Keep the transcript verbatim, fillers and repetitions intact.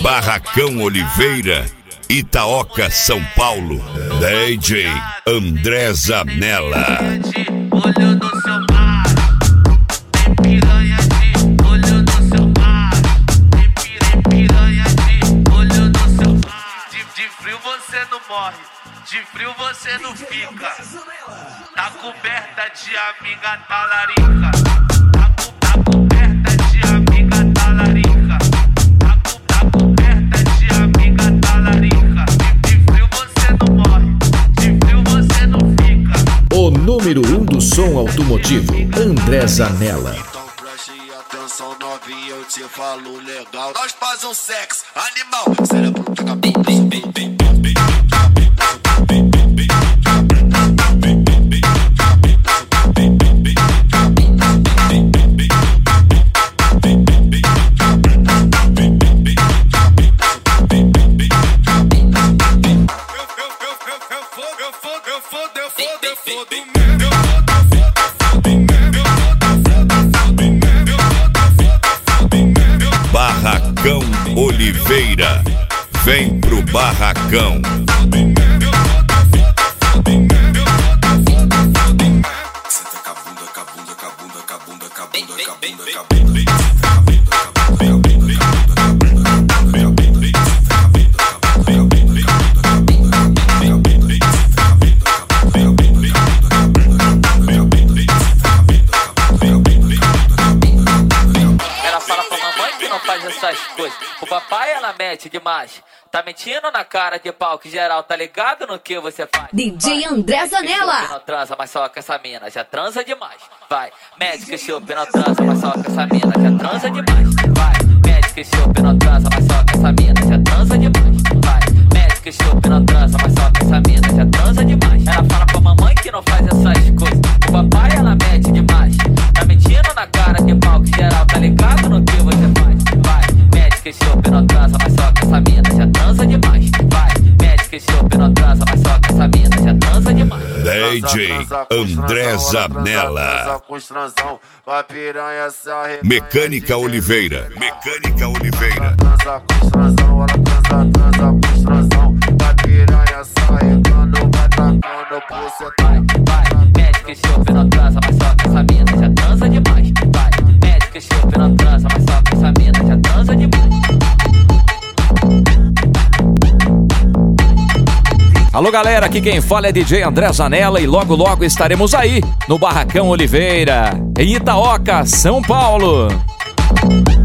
Barracão Oliveira, Itaoca, São Paulo. D J André Zanella. Olho no seu bar, tem piranha de olho no seu bar, tem piranha de olho no seu bar. De, de frio você não morre, de frio você não fica. Tá coberta de amiga talarica, tá, co, tá coberta de amiga talarica, tá, co, tá coberta de amiga talarica. De, de frio você não morre, de frio você não fica. O número um do som automotivo, André Zanella. Então preste atenção, novinha, eu te falo legal. Nós faz um sexo animal. Cérebro taca bem, bem, bem, bem, bem. Barracão Oliveira, vem pro Barracão. Senta com a bunda, com a bunda, com a bunda, com a bunda, com a bunda, com a bunda, com a bunda. Essas coisas, o papai ela mete demais. Tá mentindo na cara de pau que geral tá ligado no que você faz. D J André Zanella. Não transa, mas só com essa mina, já transa demais. Vai, médico chope, não transa, mas só com essa mina, já transa demais. Vai, médico chope, não transa, mas só com essa mina, já transa demais. Vai, médico chope, não transa, mas só com essa mina, já transa demais. Ela fala pra mamãe que não faz essas coisas, o papai ela mete demais. Tá mentindo na cara de pau que geral tá ligado no que você faz. Vai, médico chope, não transa, mas só com essa mina, já transa demais. Vai, médico chope, não transa, mas só com essa mina, já transa demais. D J André Zanella. Mecânica Oliveira, Mecânica Oliveira. Transa com transão, ela transa, transa com transão. Vai piranha sarregando, vai tacando pro cê. Vai, vai, médico chope, não transa, mas só com essa mina, já transa demais. Vai, médico chope, não transa, mas só com essa mina, já transa demais. Alô galera, aqui quem fala é D J André Zanella e logo logo estaremos aí no Barracão Oliveira, em Itaoca, São Paulo.